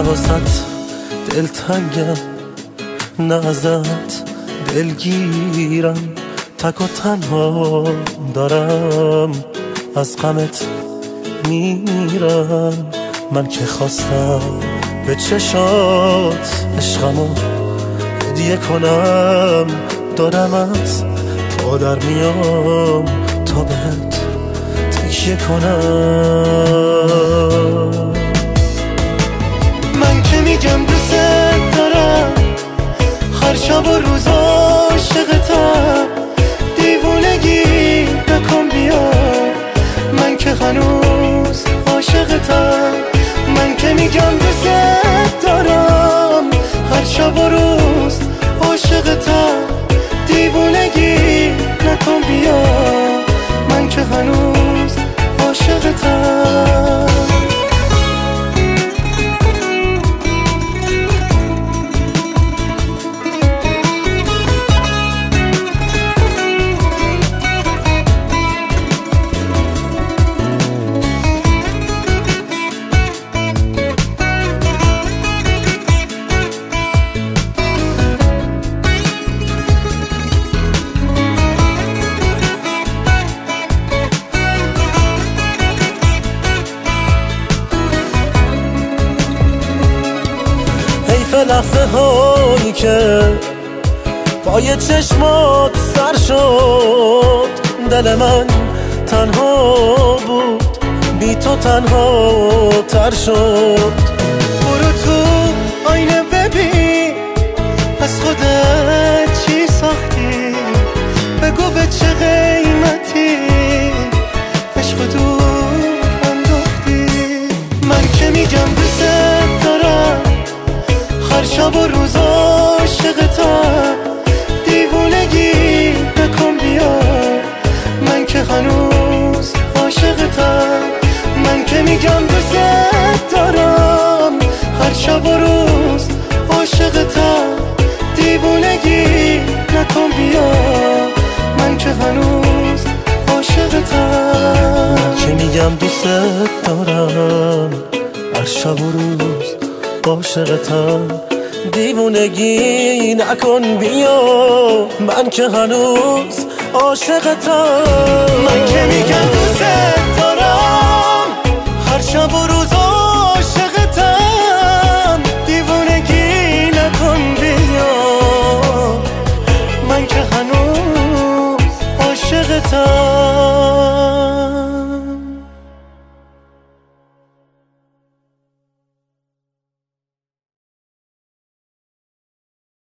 واسط دلتنگم، نه ازت دلگیرم، تک و تنها دارم از غمت میرم. من که خواستم به چشات عشقمو هدیه کنم، دارم از پا در میام تا بهت تکیه کنم. من که میگم دوست دارم، هر شب و روز عاشقتم، دیوونگی نکن بیا، من که هنوز عاشقتم. من که میگم دوست دارم، هر شب و روز عاشقتم، دیوونگی نکن بیا، من که هنوز عاشقتم. لحظه هایی که پای چشمات سر شد، دل من تنها بود، بی تو تنها تر شد. برو تو آینه ببین از خودت چی ساختی، بگو به چه قیمتی عشق دور انداختی. من که میگم دوست دارم، هر شب و روز عاشقتم، دیوونگی نکن بیا، من که هنوز عاشقتم. من که میگم دوست دارم، هر شب و روز عاشقتم، دیوونگی نکن بیا، من که هنوز عاشقتم. من که میگم دوست دارم، هر شب و روز عاشقتم، دیوونگی نکن بیا، من که هنوز عاشقتم. من که میگم دوست دارم، هر شب و روز عاشقتم، دیوونگی نکن بیا، من که هنوز عاشقتم.